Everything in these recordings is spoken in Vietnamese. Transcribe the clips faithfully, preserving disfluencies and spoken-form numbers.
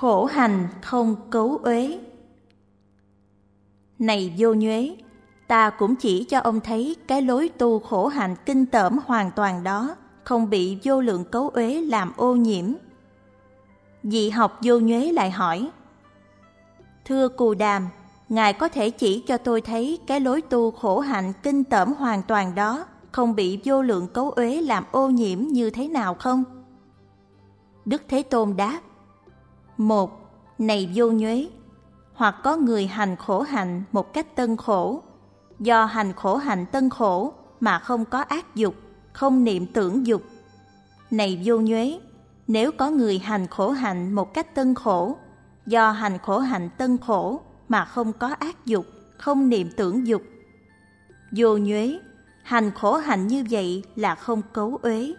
khổ hành không cấu uế. Này vô nhuế, ta cũng chỉ cho ông thấy cái lối tu khổ hạnh kinh tởm hoàn toàn đó, không bị vô lượng cấu uế làm ô nhiễm. Vị học vô nhuế lại hỏi: Thưa Cù Đàm, Ngài có thể chỉ cho tôi thấy cái lối tu khổ hạnh kinh tởm hoàn toàn đó, không bị vô lượng cấu uế làm ô nhiễm như thế nào không? Đức Thế Tôn đáp: Một, này vô nhuế, hoặc có người hành khổ hạnh một cách tân khổ, do hành khổ hạnh tân khổ mà không có ác dục, không niệm tưởng dục. Này vô nhuế, nếu có người hành khổ hạnh một cách tân khổ, do hành khổ hạnh tân khổ mà không có ác dục, không niệm tưởng dục. Vô nhuế, hành khổ hạnh như vậy là không cấu uế.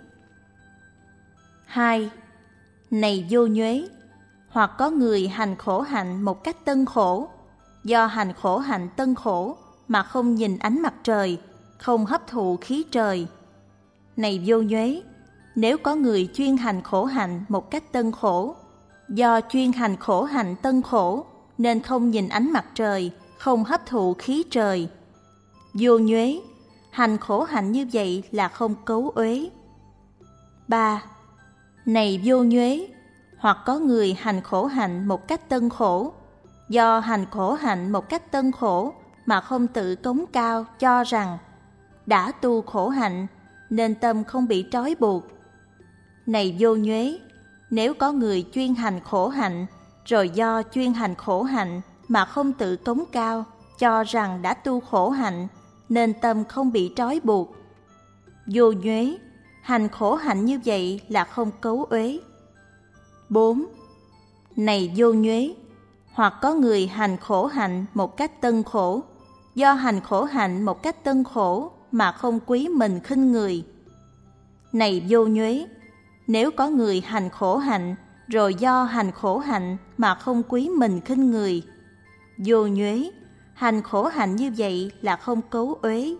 Hai, này vô nhuế, hoặc có người hành khổ hạnh một cách tân khổ, do hành khổ hạnh tân khổ mà không nhìn ánh mặt trời, không hấp thụ khí trời. Này vô nhuế, nếu có người chuyên hành khổ hạnh một cách tân khổ, do chuyên hành khổ hạnh tân khổ nên không nhìn ánh mặt trời, không hấp thụ khí trời. Vô nhuế, hành khổ hạnh như vậy là không cấu uế. Ba, này vô nhuế, hoặc có người hành khổ hạnh một cách tân khổ, do hành khổ hạnh một cách tân khổ mà không tự cống cao cho rằng đã tu khổ hạnh nên tâm không bị trói buộc. Này vô nhuế, nếu có người chuyên hành khổ hạnh, rồi do chuyên hành khổ hạnh mà không tự cống cao cho rằng đã tu khổ hạnh nên tâm không bị trói buộc. Vô nhuế, hành khổ hạnh như vậy là không cấu uế. Bốn, này vô nhuế, hoặc có người hành khổ hạnh một cách tân khổ, do hành khổ hạnh một cách tân khổ mà không quý mình khinh người. Này vô nhuế, nếu có người hành khổ hạnh, rồi do hành khổ hạnh mà không quý mình khinh người. Vô nhuế, hành khổ hạnh như vậy là không cấu uế.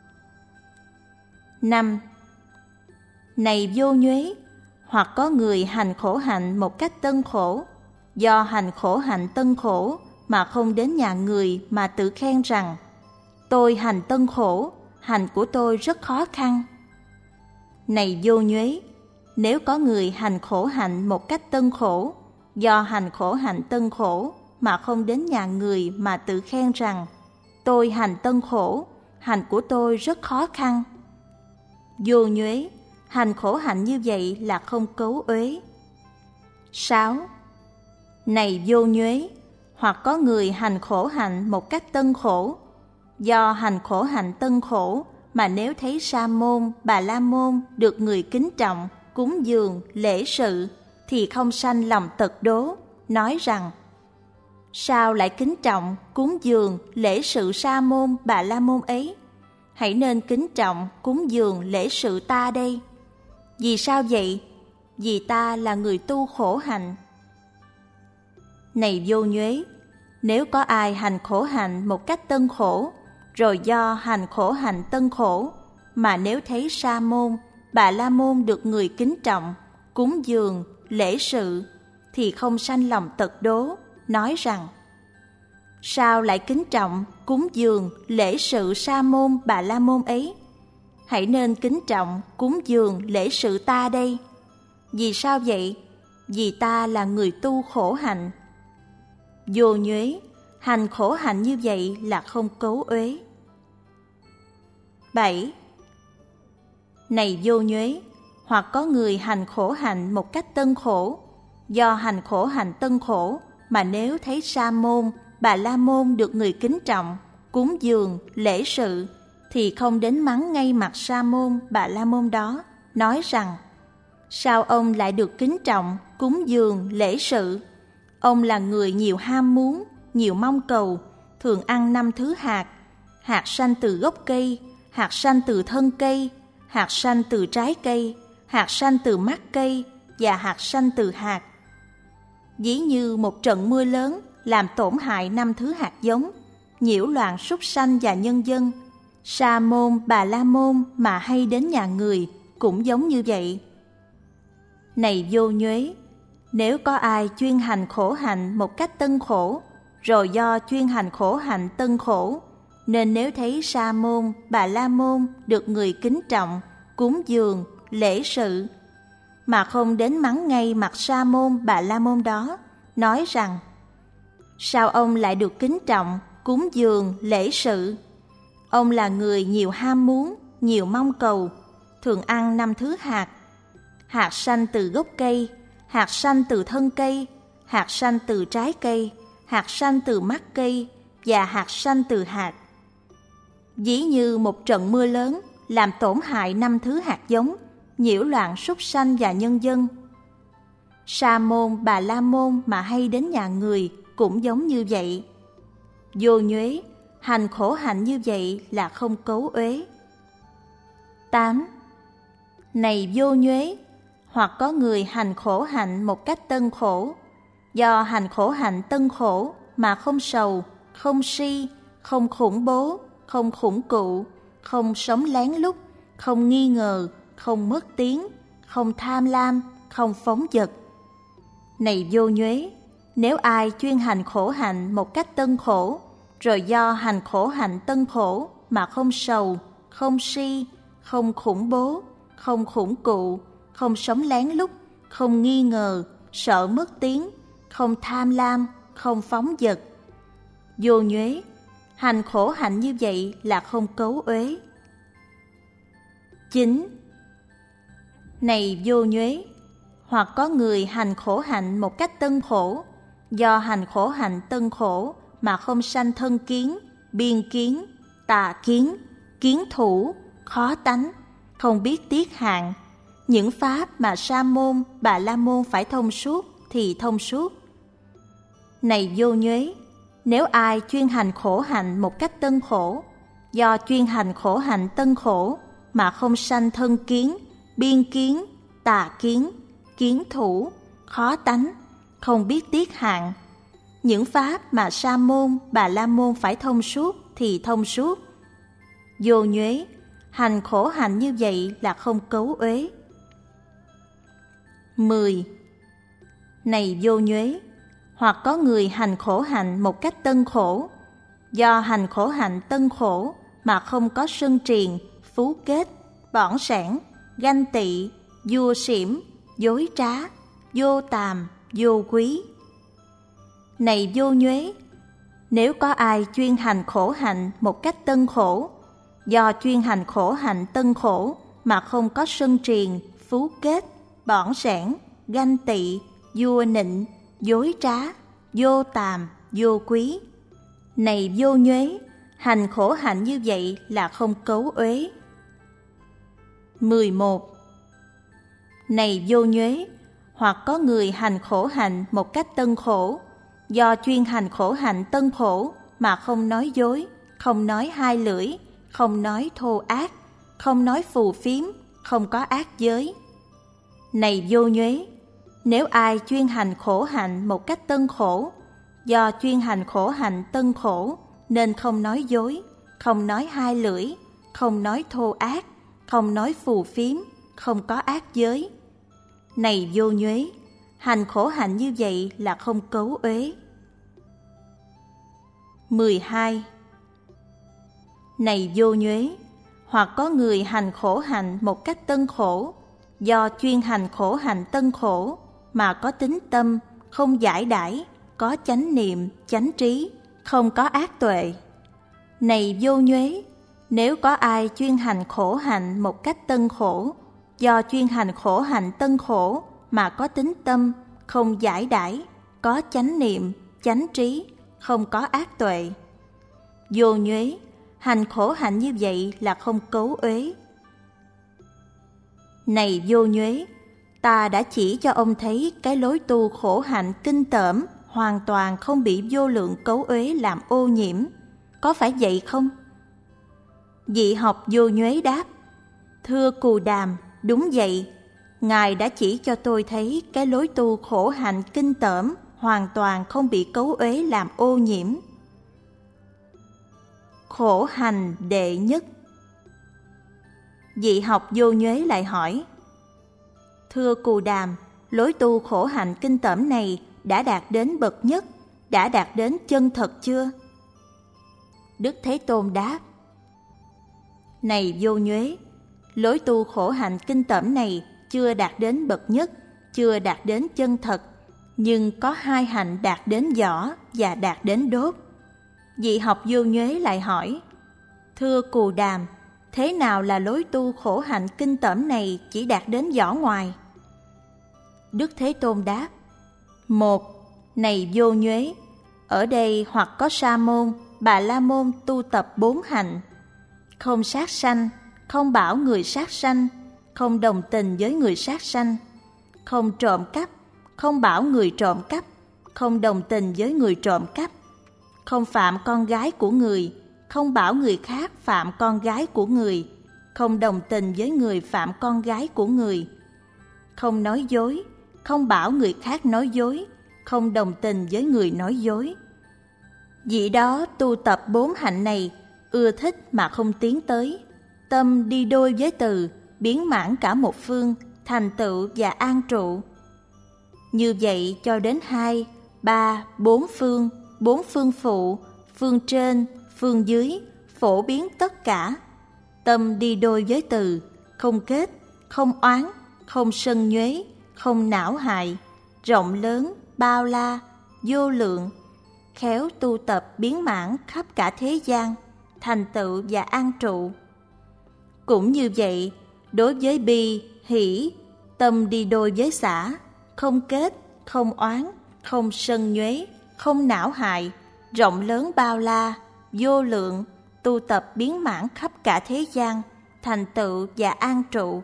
Năm, này vô nhuế, hoặc có người hành khổ hạnh một cách tân khổ, do hành khổ hạnh tân khổ mà không đến nhà người mà tự khen rằng tôi hành tân khổ, hành của tôi rất khó khăn. Này vô nhuế, nếu có người hành khổ hạnh một cách tân khổ, do hành khổ hạnh tân khổ mà không đến nhà người mà tự khen rằng tôi hành tân khổ, hành của tôi rất khó khăn. Vô nhuế, hành khổ hạnh như vậy là không cấu uế. Sáu, này vô nhuế, hoặc có người hành khổ hạnh một cách tân khổ, do hành khổ hạnh tân khổ mà nếu thấy sa môn, bà la môn được người kính trọng, cúng dường, lễ sự thì không sanh lòng tật đố, nói rằng sao lại kính trọng, cúng dường, lễ sự sa môn, bà la môn ấy? Hãy nên kính trọng, cúng dường, lễ sự ta đây. Vì sao vậy? Vì ta là người tu khổ hạnh. Này vô nhuế, nếu có ai hành khổ hạnh một cách tân khổ, rồi do hành khổ hạnh tân khổ mà nếu thấy sa môn, bà la môn được người kính trọng, cúng dường, lễ sự thì không sanh lòng tật đố, nói rằng sao lại kính trọng, cúng dường, lễ sự sa môn, bà la môn ấy? Hãy nên kính trọng, cúng dường, lễ sự ta đây. Vì sao vậy? Vì ta là người tu khổ hạnh. Vô nhuế, hành khổ hạnh như vậy là không cấu uế. Bảy, này vô nhuế, hoặc có người hành khổ hạnh một cách tân khổ, do hành khổ hạnh tân khổ mà nếu thấy sa môn, bà la môn được người kính trọng, cúng dường, lễ sự thì không đến mắng ngay mặt sa môn, bà la môn đó, nói rằng sao ông lại được kính trọng, cúng dường, lễ sự? Ông là người nhiều ham muốn, nhiều mong cầu, thường ăn năm thứ hạt, hạt sanh từ gốc cây, hạt sanh từ thân cây, hạt sanh từ trái cây, hạt sanh từ mắt cây và hạt sanh từ hạt. Ví như một trận mưa lớn làm tổn hại năm thứ hạt giống, nhiễu loạn súc sanh và nhân dân. Sa môn, bà la môn mà hay đến nhà người cũng giống như vậy. Này vô nhuế, nếu có ai chuyên hành khổ hạnh một cách tân khổ, rồi do chuyên hành khổ hạnh tân khổ, nên nếu thấy Sa môn, Bà La môn được người kính trọng, cúng dường, lễ sự, mà không đến mắng ngay mặt Sa môn, Bà La môn đó, nói rằng: sao ông lại được kính trọng, cúng dường, lễ sự? Ông là người nhiều ham muốn, nhiều mong cầu, thường ăn năm thứ hạt. Hạt sanh từ gốc cây, hạt sanh từ thân cây, hạt sanh từ trái cây, hạt sanh từ mắt cây và hạt sanh từ hạt. Ví như một trận mưa lớn làm tổn hại năm thứ hạt giống, nhiễu loạn súc sanh và nhân dân. Sa môn, Bà La môn mà hay đến nhà người cũng giống như vậy. Vô nhuế, hành khổ hạnh như vậy là không cấu uế. tám. Này vô nhuế, hoặc có người hành khổ hạnh một cách tân khổ, do hành khổ hạnh tân khổ mà không sầu, không si, không khủng bố, không khủng cụ, không sống lén lút, không nghi ngờ, không mất tiếng, không tham lam, không phóng dật. Này vô nhuế, nếu ai chuyên hành khổ hạnh một cách tân khổ, rồi do hành khổ hạnh tân khổ mà không sầu, không si, không khủng bố, không khủng cụ, không sống lén lút, không nghi ngờ, sợ mất tiếng, không tham lam, không phóng dật. Vô nhuế, hành khổ hạnh như vậy là không cấu uế. chín. Này vô nhuế, hoặc có người hành khổ hạnh một cách tân khổ, do hành khổ hạnh tân khổ mà không sanh thân kiến, biên kiến, tà kiến, kiến thủ, khó tánh, không biết tiết hạn. Những pháp mà Sa môn, Bà La môn phải thông suốt thì thông suốt. Này vô nhuế, nếu ai chuyên hành khổ hạnh một cách tân khổ, do chuyên hành khổ hạnh tân khổ mà không sanh thân kiến, biên kiến, tà kiến, kiến thủ, khó tánh, không biết tiết hạn. Những pháp mà Sa môn, Bà La môn phải thông suốt thì thông suốt. Vô nhuế, hành khổ hạnh như vậy là không cấu uế. mười. Này vô nhuế, hoặc có người hành khổ hạnh một cách tân khổ, do hành khổ hạnh tân khổ mà không có sân triền, phú kết, bỏng sẻn, ganh tị, vua xỉm, dối trá, vô tàm, vô quý. Này vô nhuế, nếu có ai chuyên hành khổ hạnh một cách tân khổ, do chuyên hành khổ hạnh tân khổ mà không có sân triền, phú kết, bỏng sẻn, ganh tị, vua nịnh, dối trá, vô tàm, vô quý. Này vô nhuế, hành khổ hạnh như vậy là không cấu uế. mười một. Này vô nhuế, hoặc có người hành khổ hạnh một cách tân khổ, do chuyên hành khổ hạnh tân khổ mà không nói dối, không nói hai lưỡi, không nói thô ác, không nói phù phiếm, không có ác giới. Này vô nhuế, nếu ai chuyên hành khổ hạnh một cách tân khổ, do chuyên hành khổ hạnh tân khổ nên không nói dối, không nói hai lưỡi, không nói thô ác, không nói phù phiếm, không có ác giới. Này vô nhuế, hành khổ hạnh như vậy là không cấu uế. mười hai. Này vô nhuế, hoặc có người hành khổ hạnh một cách tân khổ, do chuyên hành khổ hạnh tân khổ mà có tính tâm, không giải đãi, có chánh niệm, chánh trí, không có ác tuệ. Này vô nhuế, nếu có ai chuyên hành khổ hạnh một cách tân khổ, do chuyên hành khổ hạnh tân khổ mà có tính tâm, không giải đãi, có chánh niệm, chánh trí, không có ác tuệ. Vô nhuế, hành khổ hạnh như vậy là không cấu uế. Này vô nhuế, ta đã chỉ cho ông thấy cái lối tu khổ hạnh kinh tởm, hoàn toàn không bị vô lượng cấu uế làm ô nhiễm. Có phải vậy không? Vị học vô nhuế đáp: thưa Cù Đàm, đúng vậy. Ngài đã chỉ cho tôi thấy cái lối tu khổ hạnh kinh tởm, hoàn toàn không bị cấu uế làm ô nhiễm. Khổ hành đệ nhất. Vị học vô nhuế lại hỏi: thưa Cù Đàm, lối tu khổ hạnh kinh tởm này đã đạt đến bậc nhất, đã đạt đến chân thật chưa? Đức Thế Tôn đáp: Này vô nhuế, lối tu khổ hạnh kinh tởm này chưa đạt đến bậc nhất, chưa đạt đến chân thật, nhưng có hai hạnh đạt đến võ và đạt đến đốt. Vị học vô nhuế lại hỏi: Thưa Cù Đàm, thế nào là lối tu khổ hạnh kinh tởm này chỉ đạt đến vỏ ngoài? Đức Thế Tôn đáp: Một, này vô nhuế, ở đây hoặc có Sa môn, Bà La môn tu tập bốn hạnh: không sát sanh, không bảo người sát sanh, không đồng tình với người sát sanh, không trộm cắp, không bảo người trộm cắp, không đồng tình với người trộm cắp, không phạm con gái của người, không bảo người khác phạm con gái của người, không đồng tình với người phạm con gái của người, không nói dối, không bảo người khác nói dối, không đồng tình với người nói dối. Vị đó tu tập bốn hạnh này, ưa thích mà không tiến tới, tâm đi đôi với từ, biến mãn cả một phương, thành tựu và an trụ. Như vậy cho đến hai, ba, bốn phương, bốn phương phụ, phương trên, phương dưới, phổ biến tất cả. Tâm đi đôi với từ, không kết, không oán, không sân nhuế, không não hại, rộng lớn, bao la, vô lượng, khéo tu tập biến mãn khắp cả thế gian, thành tựu và an trụ. Cũng như vậy, đối với bi, hỷ, tâm đi đôi với xả, không kết, không oán, không sân nhuế, không não hại, rộng lớn bao la, vô lượng, tu tập biến mãn khắp cả thế gian, thành tựu và an trụ.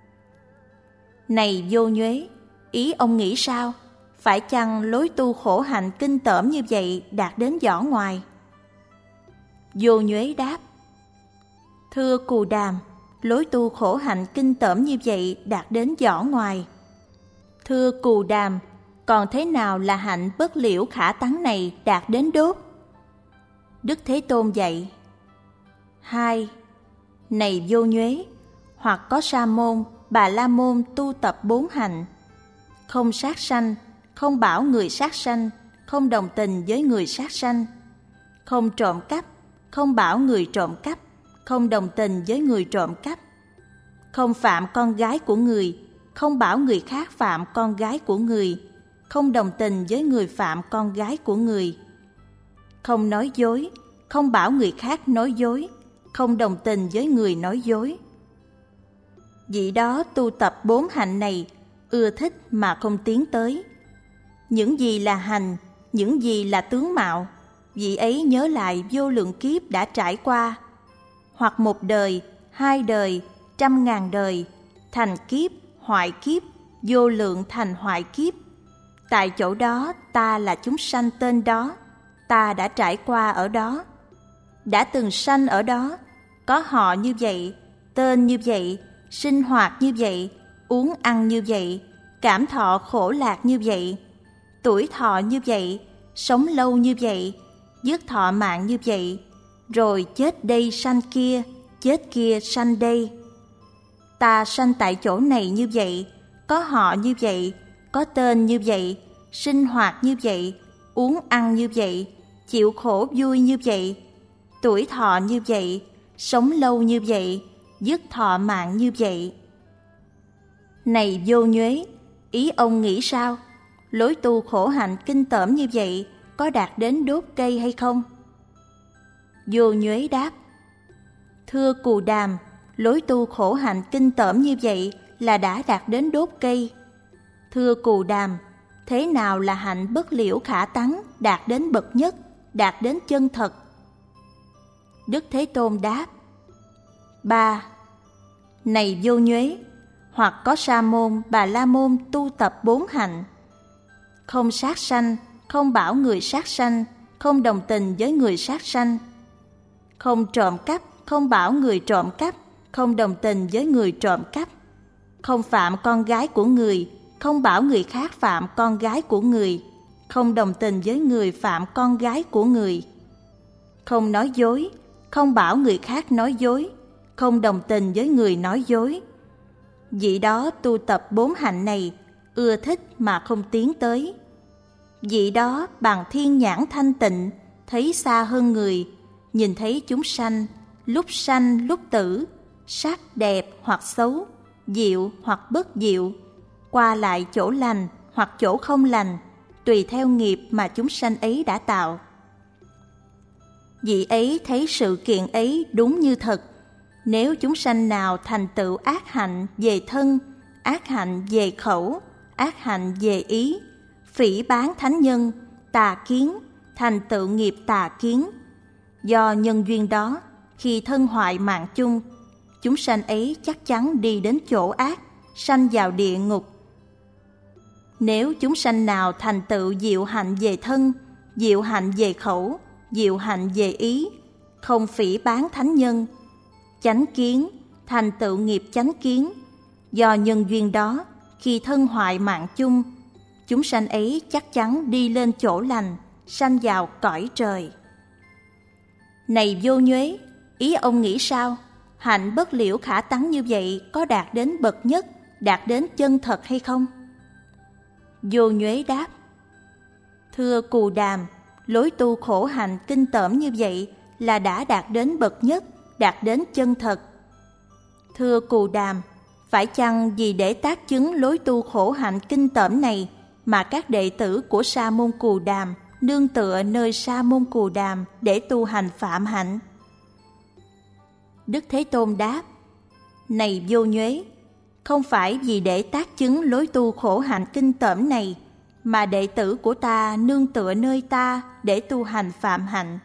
Này vô nhuế, ý ông nghĩ sao? Phải chăng lối tu khổ hạnh kinh tởm như vậy đạt đến vỏ ngoài? Vô nhuế đáp: Thưa Cù Đàm, lối tu khổ hạnh kinh tởm như vậy đạt đến vỏ ngoài. Thưa Cù Đàm, còn thế nào là hạnh bất liễu khả tánh này đạt đến đốt? Đức Thế Tôn dạy: Hai, này vô nhuế, hoặc có Sa môn, Bà La môn tu tập bốn hạnh: không sát sanh, không bảo người sát sanh, không đồng tình với người sát sanh, không trộm cắp, không bảo người trộm cắp, không đồng tình với người trộm cắp, không phạm con gái của người, không bảo người khác phạm con gái của người, không đồng tình với người phạm con gái của người, không nói dối, không bảo người khác nói dối, không đồng tình với người nói dối. Vị đó tu tập bốn hạnh này, ưa thích mà không tiến tới. Những gì là hành, những gì là tướng mạo, vị ấy nhớ lại vô lượng kiếp đã trải qua, hoặc một đời, hai đời, trăm ngàn đời, thành kiếp, hoại kiếp, vô lượng thành hoại kiếp. Tại chỗ đó ta là chúng sanh tên đó, ta đã trải qua ở đó, đã từng sanh ở đó, có họ như vậy, tên như vậy, sinh hoạt như vậy, uống ăn như vậy, cảm thọ khổ lạc như vậy, tuổi thọ như vậy, sống lâu như vậy, dứt thọ mạng như vậy, rồi chết đây sanh kia, chết kia sanh đây. Ta sanh tại chỗ này như vậy, có họ như vậy, có tên như vậy, sinh hoạt như vậy, uống ăn như vậy, chịu khổ vui như vậy, tuổi thọ như vậy, sống lâu như vậy, dứt thọ mạng như vậy. Này vô nhuế, ý ông nghĩ sao? Lối tu khổ hạnh kinh tởm như vậy có đạt đến đốt cây hay không? Vô nhuế đáp: Thưa Cù Đàm, lối tu khổ hạnh kinh tởm như vậy là đã đạt đến đốt cây. Thưa Cù Đàm, thế nào là hạnh bất liễu khả tánh đạt đến bậc nhất, đạt đến chân thật? Đức Thế Tôn đáp: Ba, này vô nhuế, hoặc có Sa môn, Bà La môn tu tập bốn hạnh: không sát sanh, không bảo người sát sanh, không đồng tình với người sát sanh, không trộm cắp, không bảo người trộm cắp, không đồng tình với người trộm cắp, không phạm con gái của người, không bảo người khác phạm con gái của người, không đồng tình với người phạm con gái của người, không nói dối, không bảo người khác nói dối, không đồng tình với người nói dối. Vị đó tu tập bốn hạnh này, ưa thích mà không tiến tới. Vị đó bằng thiên nhãn thanh tịnh, thấy xa hơn người, nhìn thấy chúng sanh, lúc sanh lúc tử, sắc đẹp hoặc xấu, diệu hoặc bất diệu, qua lại chỗ lành hoặc chỗ không lành, tùy theo nghiệp mà chúng sanh ấy đã tạo. Vị ấy thấy sự kiện ấy đúng như thật. Nếu chúng sanh nào thành tựu ác hạnh về thân, ác hạnh về khẩu, ác hạnh về ý, phỉ báng thánh nhân, tà kiến, thành tựu nghiệp tà kiến, do nhân duyên đó, khi thân hoại mạng chung, chúng sanh ấy chắc chắn đi đến chỗ ác, sanh vào địa ngục. Nếu chúng sanh nào thành tựu diệu hạnh về thân, diệu hạnh về khẩu, diệu hạnh về ý, không phỉ báng thánh nhân, chánh kiến, thành tựu nghiệp chánh kiến, do nhân duyên đó, khi thân hoại mạng chung, chúng sanh ấy chắc chắn đi lên chỗ lành, sanh vào cõi trời. Này Vô Nhuế, ý ông nghĩ sao? Hạnh bất liễu khả tánh như vậy có đạt đến bậc nhất, đạt đến chân thật hay không? Vô Nhuế đáp: Thưa Cù Đàm, lối tu khổ hạnh kinh tởm như vậy là đã đạt đến bậc nhất, đạt đến chân thật. Thưa Cù Đàm, phải chăng vì để tác chứng lối tu khổ hạnh kinh tởm này mà các đệ tử của Sa môn Cù Đàm nương tựa nơi Sa môn Cù Đàm để tu hành phạm hạnh? Đức Thế Tôn đáp: Này Vô Nhuế, không phải vì để tác chứng lối tu khổ hạnh kinh tởm này mà đệ tử của ta nương tựa nơi ta để tu hành phạm hạnh.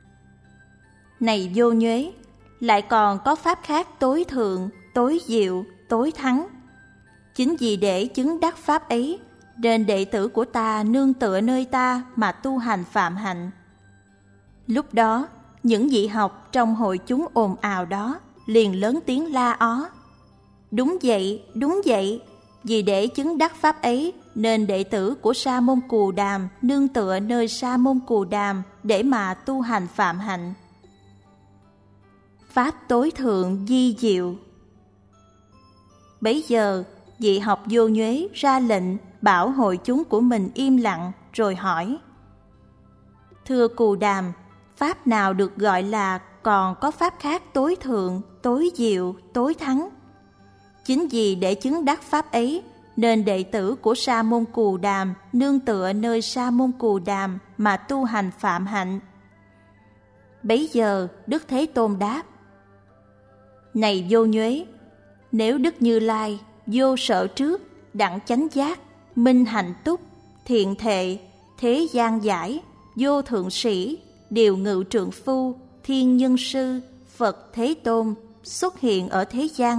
Này Vô Nhuế, lại còn có pháp khác tối thượng, tối diệu, tối thắng. Chính vì để chứng đắc pháp ấy, nên đệ tử của ta nương tựa nơi ta mà tu hành phạm hạnh. Lúc đó, những vị học trong hội chúng ồn ào đó liền lớn tiếng la ó: Đúng vậy, đúng vậy, vì để chứng đắc pháp ấy nên đệ tử của Sa môn Cù Đàm nương tựa nơi Sa môn Cù Đàm để mà tu hành phạm hạnh. Pháp tối thượng di diệu. Bấy giờ, vị học Vô Nhuế ra lệnh bảo hội chúng của mình im lặng rồi hỏi: Thưa Cù Đàm, pháp nào được gọi là còn có pháp khác tối thượng, tối diệu, tối thắng? Chính vì để chứng đắc pháp ấy nên đệ tử của Sa môn Cù Đàm nương tựa nơi Sa môn Cù Đàm mà tu hành phạm hạnh. Bấy giờ Đức Thế Tôn đáp: Này Vô Nhuế, nếu Đức Như Lai vô sợ trước, đặng chánh giác, minh hạnh túc, thiện thệ, thế gian giải, vô thượng sĩ, điều ngự trượng phu, thiên nhân sư, Phật Thế Tôn xuất hiện ở thế gian,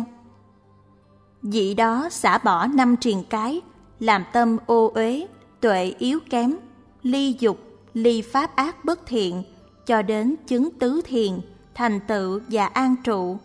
vị đó xả bỏ năm triền cái, làm tâm ô uế, tuệ yếu kém, ly dục, ly pháp ác bất thiện, cho đến chứng tứ thiền, thành tựu và an trụ.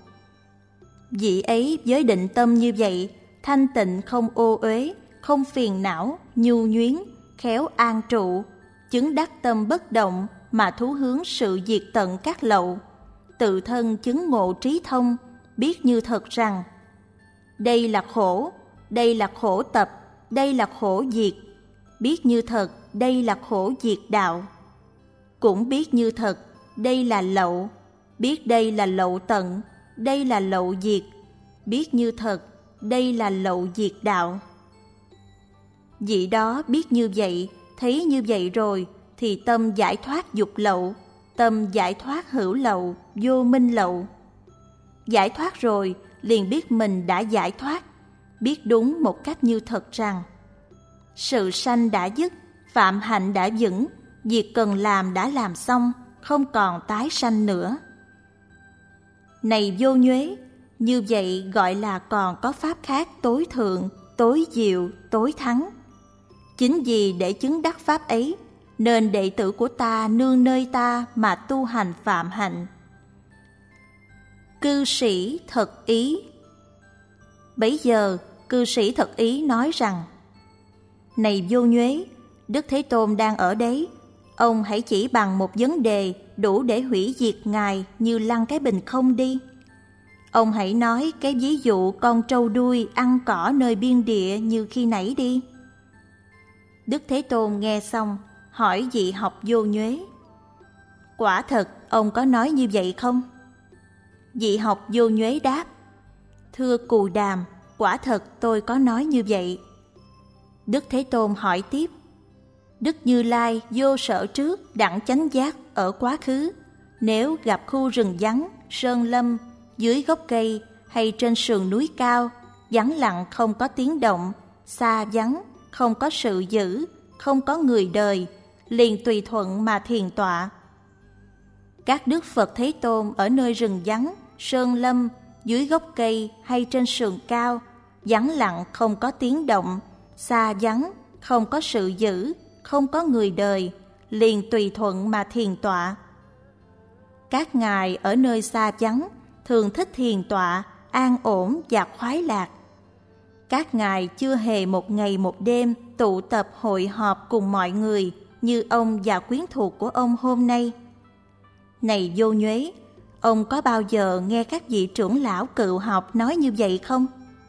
Vị ấy với định tâm như vậy, thanh tịnh không ô uế, không phiền não, nhu nhuyến, khéo an trụ, chứng đắc tâm bất động mà thú hướng sự diệt tận các lậu, tự thân chứng ngộ trí thông, biết như thật rằng đây là khổ, đây là khổ tập, đây là khổ diệt, biết như thật đây là khổ diệt đạo. Cũng biết như thật đây là lậu, biết đây là lậu tận, đây là lậu diệt, biết như thật đây là lậu diệt đạo. Vị đó biết như vậy, thấy như vậy rồi thì tâm giải thoát dục lậu, tâm giải thoát hữu lậu, vô minh lậu. Giải thoát rồi liền biết mình đã giải thoát, biết đúng một cách như thật rằng sự sanh đã dứt, phạm hạnh đã vững, việc cần làm đã làm xong, không còn tái sanh nữa. Này Vô Nhuế, như vậy gọi là còn có pháp khác tối thượng, tối diệu, tối thắng. Chính vì để chứng đắc pháp ấy, nên đệ tử của ta nương nơi ta mà tu hành phạm hạnh. Cư sĩ thật ý. Bấy giờ, cư sĩ thật ý nói rằng: Này Vô Nhuế, Đức Thế Tôn đang ở đấy, ông hãy chỉ bằng một vấn đề đủ để hủy diệt Ngài như lăn cái bình không đi. Ông hãy nói cái ví dụ con trâu đuôi ăn cỏ nơi biên địa như khi nãy đi. Đức Thế Tôn nghe xong, hỏi vị học vô nhuế: quả thật ông có nói như vậy không? Vị học vô nhuế đáp: thưa Cù Đàm, quả thật tôi có nói như vậy. Đức Thế Tôn hỏi tiếp: Đức Như Lai vô sở trước đẳng chánh giác ở quá khứ, nếu gặp khu rừng vắng, sơn lâm, dưới gốc cây hay trên sườn núi cao, vắng lặng không có tiếng động, xa vắng, không có sự dữ, không có người đời, liền tùy thuận mà thiền tọa. Các Đức Phật Thế Tôn ở nơi rừng vắng, sơn lâm, dưới gốc cây hay trên sườn cao, vắng lặng không có tiếng động, xa vắng, không có sự dữ, không có người đời, liền tùy thuận mà thiền tọa. Các ngài ở nơi xa vắng thường thích thiền tọa, an ổn và khoái lạc. Các ngài chưa hề một ngày một đêm tụ tập hội họp cùng mọi người như ông và quyến thuộc của ông hôm nay. Này vô nhuế, ông có bao giờ nghe các vị trưởng lão cựu học nói như vậy không?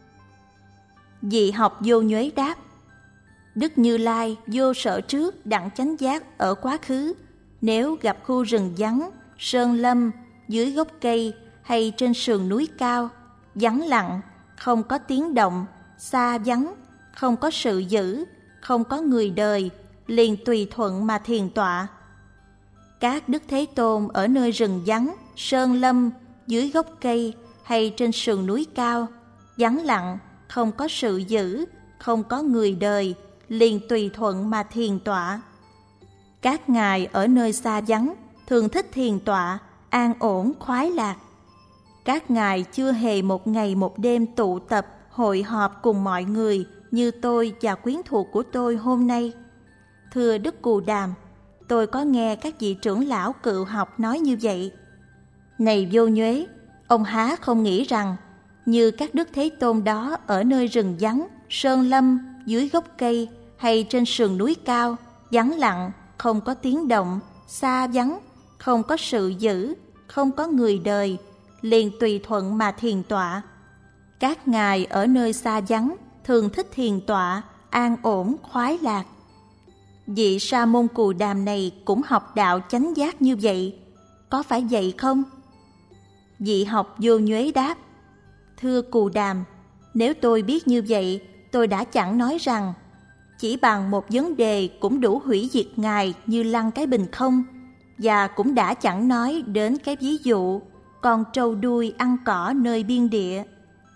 Vị học vô nhuế đáp: Đức Như Lai vô sở trước đẳng chánh giác ở quá khứ, nếu gặp khu rừng vắng, sơn lâm, dưới gốc cây hay trên sườn núi cao, vắng lặng, không có tiếng động, xa vắng, không có sự dữ, không có người đời, liền tùy thuận mà thiền tọa. Các Đức Thế Tôn ở nơi rừng vắng, sơn lâm, dưới gốc cây hay trên sườn núi cao, vắng lặng, không có sự dữ, không có người đời, liền tùy thuận mà thiền tọa. Các ngài ở nơi xa vắng thường thích thiền tọa, an ổn khoái lạc. Các ngài chưa hề một ngày một đêm tụ tập hội họp cùng mọi người như tôi và quyến thuộc của tôi hôm nay. Thưa Đức Cù Đàm, tôi có nghe các vị trưởng lão cựu học nói như vậy. Này vô nhuế, ông há không nghĩ rằng như các Đức Thế Tôn đó ở nơi rừng vắng, sơn lâm, dưới gốc cây hay trên sườn núi cao, vắng lặng, không có tiếng động, xa vắng, không có sự dữ, không có người đời, liền tùy thuận mà thiền tọa. Các ngài ở nơi xa vắng thường thích thiền tọa, an ổn khoái lạc. Vị Sa môn Cù Đàm này cũng học đạo chánh giác như vậy, có phải vậy không? Vị học vô nhuế đáp: thưa Cù Đàm, nếu tôi biết như vậy, tôi đã chẳng nói rằng chỉ bằng một vấn đề cũng đủ hủy diệt ngài như lăn cái bình không, và cũng đã chẳng nói đến cái ví dụ con trâu đuôi ăn cỏ nơi biên địa.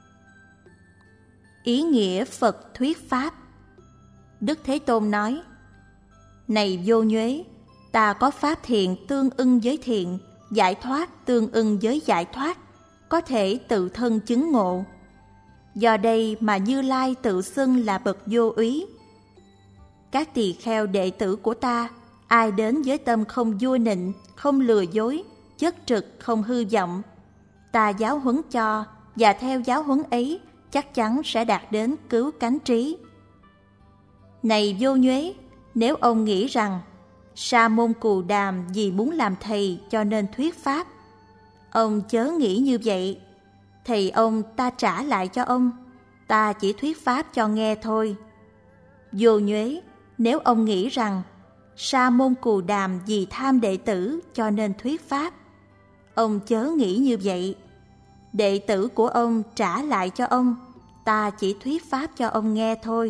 Ý nghĩa Phật thuyết pháp. Đức Thế Tôn nói: này vô nhuế, ta có pháp thiện tương ưng với thiện, giải thoát tương ưng với giải thoát, có thể tự thân chứng ngộ. Do đây mà Như Lai tự xưng là bậc vô úy. Các tỳ kheo đệ tử của ta, ai đến với tâm không vua nịnh, không lừa dối, chất trực không hư vọng, ta giáo huấn cho, và theo giáo huấn ấy chắc chắn sẽ đạt đến cứu cánh trí. Này vô nhuế, nếu ông nghĩ rằng Sa môn Cù Đàm vì muốn làm thầy cho nên thuyết pháp, ông chớ nghĩ như vậy. Thầy ông ta trả lại cho ông, ta chỉ thuyết pháp cho nghe thôi. Vô nhuế, nếu ông nghĩ rằng Sa môn Cù Đàm vì tham đệ tử cho nên thuyết pháp, ông chớ nghĩ như vậy. Đệ tử của ông trả lại cho ông, ta chỉ thuyết pháp cho ông nghe thôi.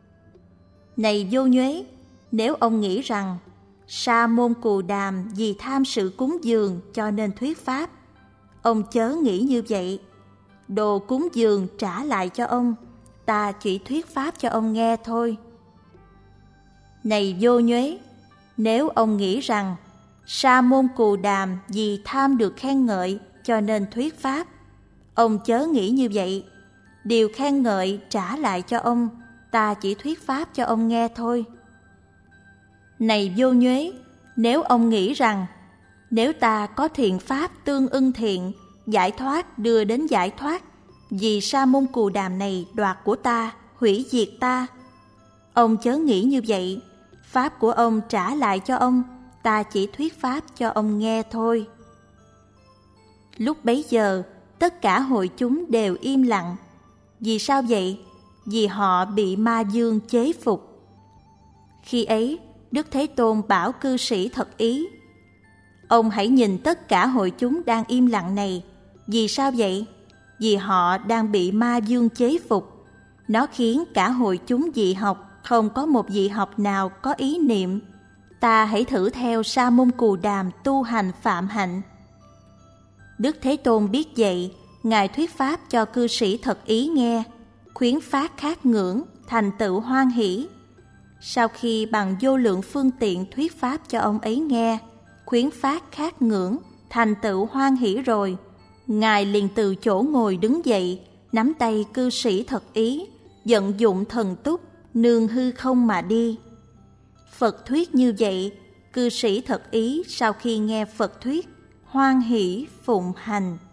Này vô nhuế, nếu ông nghĩ rằng Sa môn Cù Đàm vì tham sự cúng dường cho nên thuyết pháp, ông chớ nghĩ như vậy. Đồ cúng dường trả lại cho ông, ta chỉ thuyết pháp cho ông nghe thôi. Này vô nhuế, nếu ông nghĩ rằng Sa môn Cù Đàm vì tham được khen ngợi cho nên thuyết pháp, ông chớ nghĩ như vậy. Điều khen ngợi trả lại cho ông, ta chỉ thuyết pháp cho ông nghe thôi. Này vô nhuế, nếu ông nghĩ rằng nếu ta có thiện pháp tương ưng thiện, giải thoát đưa đến giải thoát, vì Sa môn Cù Đàm này đoạt của ta, hủy diệt ta, ông chớ nghĩ như vậy. Pháp của ông trả lại cho ông, ta chỉ thuyết pháp cho ông nghe thôi. Lúc bấy giờ, tất cả hội chúng đều im lặng. Vì sao vậy? Vì họ bị ma dương chế phục. Khi ấy, Đức Thế Tôn bảo cư sĩ Thật Ý: ông hãy nhìn tất cả hội chúng đang im lặng này. Vì sao vậy? Vì họ đang bị ma vương chế phục. Nó khiến cả hội chúng dị học không có một dị học nào có ý niệm: ta hãy thử theo Sa môn Cù Đàm tu hành phạm hạnh. Đức Thế Tôn biết vậy, Ngài thuyết pháp cho cư sĩ Thật Ý nghe, khuyến phát khát ngưỡng, thành tựu hoan hỷ. Sau khi bằng vô lượng phương tiện thuyết pháp cho ông ấy nghe, khuyến phát khát ngưỡng, thành tựu hoan hỷ rồi, Ngài liền từ chỗ ngồi đứng dậy, nắm tay cư sĩ Thật Ý, vận dụng thần túc, nương hư không mà đi. Phật thuyết như vậy, cư sĩ Thật Ý sau khi nghe Phật thuyết, hoan hỷ phụng hành.